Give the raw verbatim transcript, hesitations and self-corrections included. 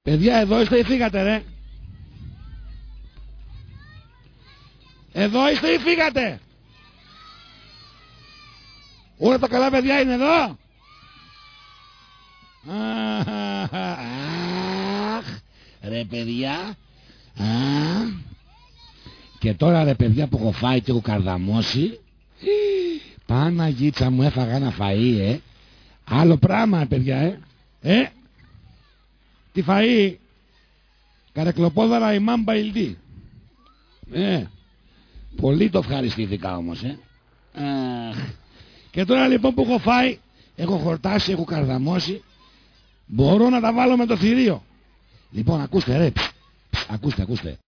Παιδιά, εδώ είστε ή φύγατε, ρε? Εδώ είστε ή φύγατε? Όλα τα καλά παιδιά είναι εδώ? Αχ, ρε παιδιά. Α, και τώρα ρε παιδιά που έχω φάει και έχω καρδαμώσει, Παναγίτσα μου, έφαγα ένα φαΐ, ε. Άλλο πράγμα παιδιά, ε. Ε, τι φαΐ? Καρεκλοπόδαρα ημάμ μπαϊλτή. Ε, πολύ το ευχαριστήθηκα όμως, ε. Αχ. Και τώρα λοιπόν που έχω φάει, έχω χορτάσει, έχω καρδαμώσει, μπορώ να τα βάλω με το θηρίο. Λοιπόν, ακούστε ρε, ακούστε, ακούστε.